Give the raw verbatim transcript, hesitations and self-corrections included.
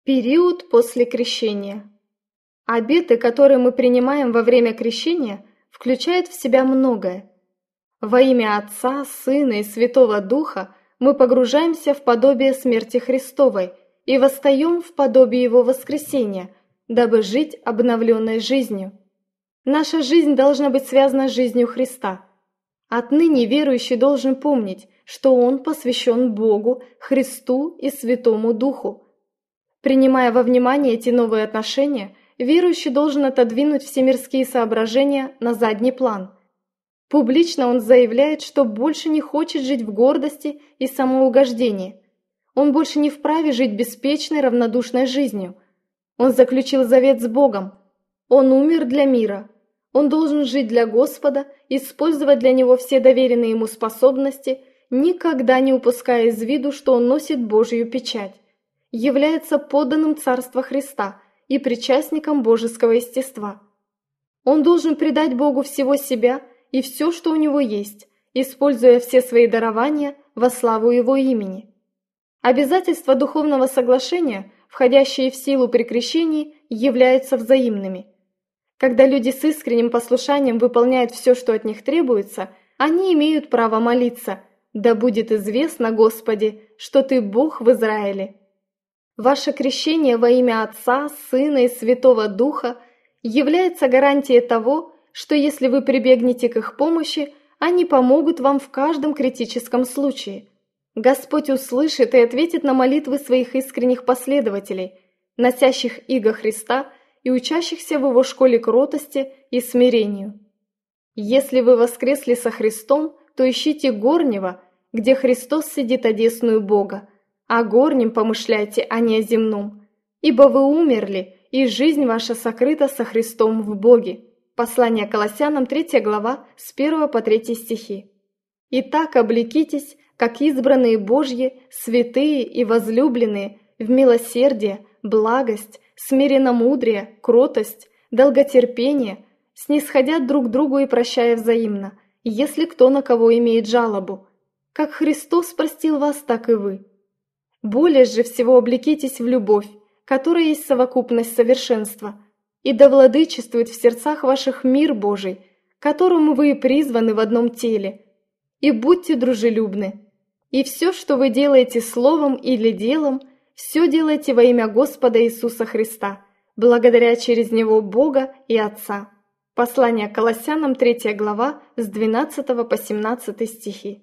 Период после крещения. Обеты, которые мы принимаем во время крещения, включают в себя многое. Во имя Отца, Сына и Святого Духа мы погружаемся в подобие смерти Христовой и восстаем в подобие Его воскресения, дабы жить обновленной жизнью. Наша жизнь должна быть связана с жизнью Христа. Отныне верующий должен помнить, что он посвящен Богу, Христу и Святому Духу. Принимая во внимание эти новые отношения, верующий должен отодвинуть все мирские соображения на задний план. Публично он заявляет, что больше не хочет жить в гордости и самоугождении. Он больше не вправе жить беспечной, равнодушной жизнью. Он заключил завет с Богом. Он умер для мира. Он должен жить для Господа, использовать для Него все доверенные ему способности, никогда не упуская из виду, что он носит Божью печать, является подданным Царства Христа и причастником божеского естества. Он должен предать Богу всего себя и все, что у него есть, используя все свои дарования во славу Его имени. Обязательства духовного соглашения, входящие в силу при крещении, являются взаимными. Когда люди с искренним послушанием выполняют все, что от них требуется, они имеют право молиться: «Да будет известно, Господи, что Ты Бог в Израиле». Ваше крещение во имя Отца, Сына и Святого Духа является гарантией того, что если вы прибегнете к их помощи, они помогут вам в каждом критическом случае. Господь услышит и ответит на молитвы своих искренних последователей, носящих иго Христа и учащихся в Его школе кротости и смирению. Если вы воскресли со Христом, то ищите горнего, где Христос сидит одесную Бога. О горнем помышляйте, а не о земном, ибо вы умерли, и жизнь ваша сокрыта со Христом в Боге. Послание Колоссянам, третья глава, с первого по третий стихи. Итак, облекитесь, как избранные Божьи, святые и возлюбленные, в милосердие, благость, смиренномудрие, кротость, долготерпение, снисходя друг другу и прощая взаимно, если кто на кого имеет жалобу. Как Христос простил вас, так и вы. Более же всего облекитесь в любовь, которая есть совокупность совершенства, и да владычествует в сердцах ваших мир Божий, которому вы и призваны в одном теле. И будьте дружелюбны. И все, что вы делаете словом или делом, все делайте во имя Господа Иисуса Христа, благодаря через Него Бога и Отца. Послание Колоссянам, третья глава, с двенадцатого по семнадцатый стихи.